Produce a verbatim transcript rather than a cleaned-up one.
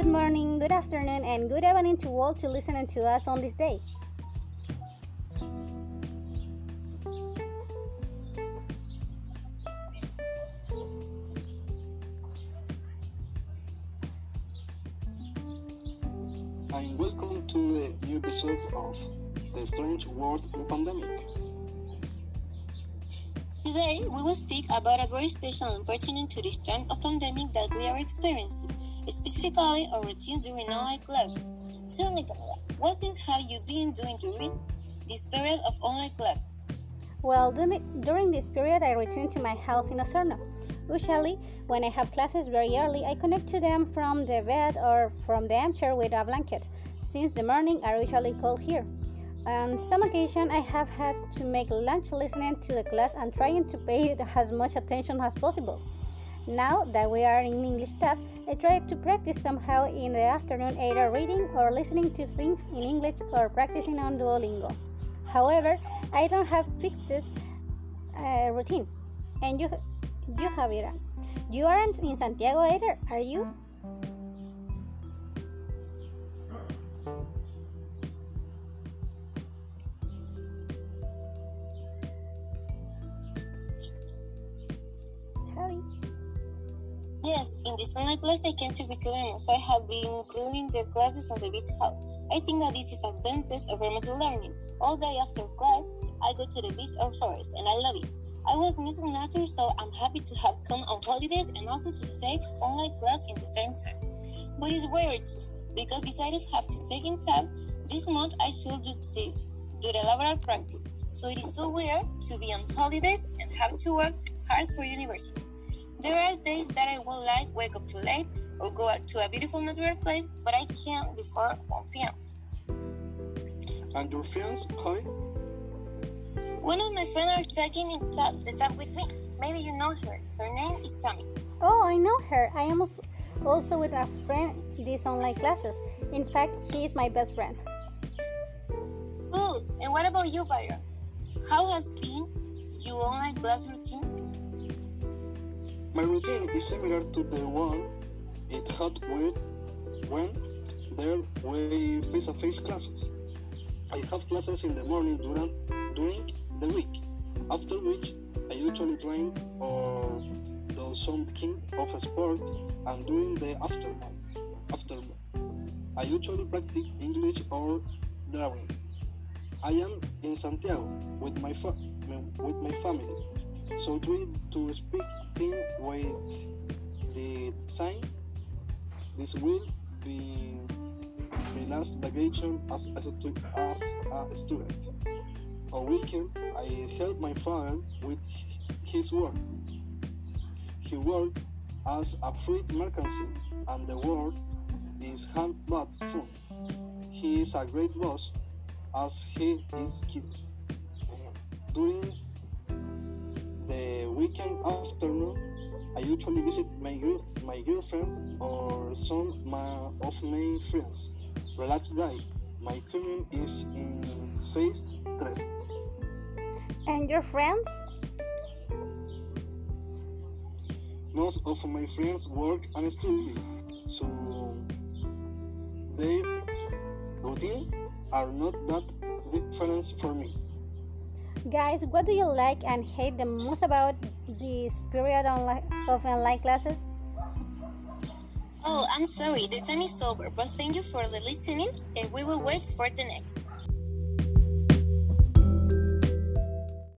morning, good afternoon, and good evening to all to listening to us on this day. And welcome to the new episode of The Strange World in Pandemic. Today, we will speak about a very special and pertinent to this time of pandemic that we are experiencing, specifically our routine during online classes. Tell me, Camila, what things have you been doing during this period of online classes? Well, during this period, I return to my house in Osorno. Usually, when I have classes very early, I connect to them from the bed or from the armchair with a blanket, since the morning are usually cold here. On some occasion, I have had to make lunch listening to the class and trying to pay as much attention as possible. Now that we are in English tab, I try to practice somehow in the afternoon, either reading or listening to things in English or practicing on Duolingo. However, I don't have fixed uh, routine. And you, you Javiera, you aren't in Santiago either, are you? Javi? Yes, in this online class I came to Vitileno, so I have been doing the classes on the beach house. I think that this is an advantage of remote learning. All day after class, I go to the beach or forest, and I love it. I was missing nature, so I'm happy to have come on holidays and also to take online class in the same time. But it's weird too, because besides have to take in tab, this month I should do, to do the laboral practice. So it is so weird to be on holidays and have to work hard for university. There are days that I would like wake up too late or go out to a beautiful natural place, but I can't before one p.m. And your friends, hi? One of my friends are taking in tab, the tab with me. Maybe you know her. Her name is Tammy. Oh, I know her. I am also with a friend in these online classes. In fact, he is my best friend. Cool. And what about you, Byron? How has been your online class routine? My routine is similar to the one it had with when there were face-to-face classes. I have classes in the morning during, during the week, after which I usually train or do some kind of sport, and during the afternoon, afternoon I usually practice English or drawing. I am in Santiago with my, fa- with my family, so try to speak thing with the sign. This will be my last vacation as, as, a, as a student. On weekend, I help my father with his work. He works as a freight merchant, and the work is hand but fun. He is a great boss, as he is kid. During the weekend afternoon, I usually visit my girl, my girlfriend or some my, of my friends. Relaxed guy. My commune is in phase three. And your friends? Most of my friends work and study, so their routine are not that different for me. Guys, what do you like and hate the most about this period online, of online classes? Oh, I'm sorry, the time is over, but thank you for the listening, and we will wait for the next.